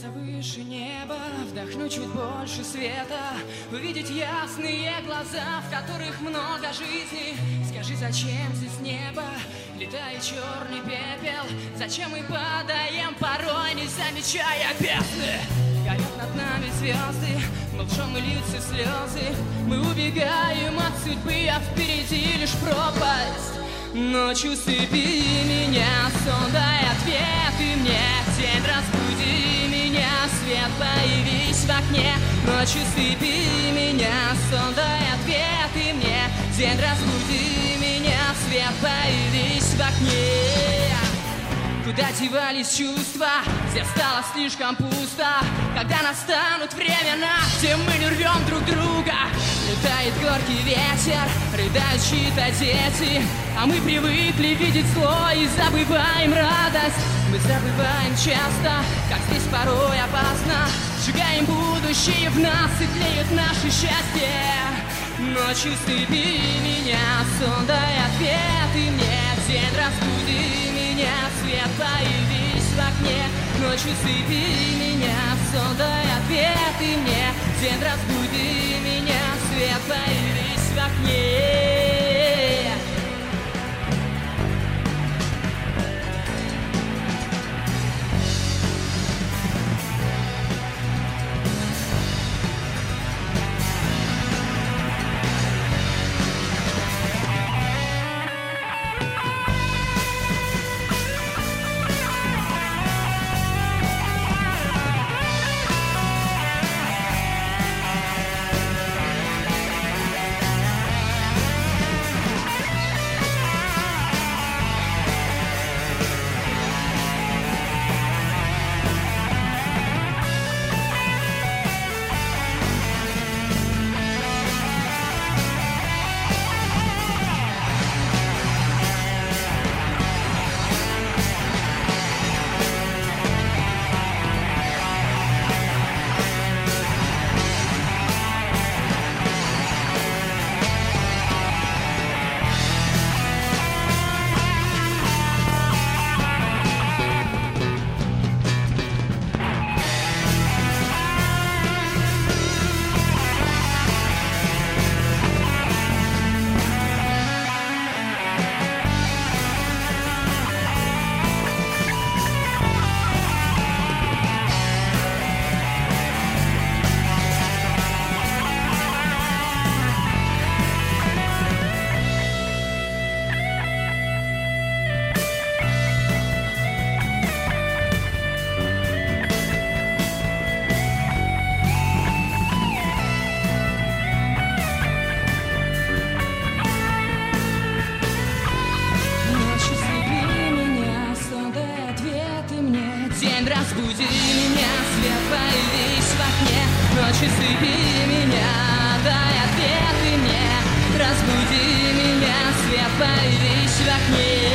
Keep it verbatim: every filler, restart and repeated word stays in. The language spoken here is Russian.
Подняться выше неба, вдохнуть чуть больше света, увидеть ясные глаза, в которых много жизни. Скажи, зачем здесь небо, летает черный пепел? Зачем мы падаем порой, не замечая бездны? Горят над нами звезды, но лжем и льются слезы. Мы убегаем от судьбы, а впереди лишь пропасть. Ночью сыпи меня, сон дай ответы мне. День разбуди меня, свет появись в окне. Ночью сыпи меня, сон дай ответы мне. День разбуди меня, свет появись в окне. Куда девались чувства, где стало слишком пусто? Когда настанут времена, где мы не рвем друг друга? Летает горький ветер, рыдают чьи-то дети, а мы привыкли видеть зло и забываем радость. Мы забываем часто, как здесь порой опасно. Сжигаем будущее в нас и тлеет наше счастье. Ночью сыпи меня, сон дай ответы мне. День разбуди меня, свет появись в окне. Ночью сыпи меня, сон дай ответы мне. День разбуди меня, свет появись в окне. День разбуди меня, свет появись в окне. Ночью сыпи меня, дай ответы мне. Разбуди меня, свет появись в окне.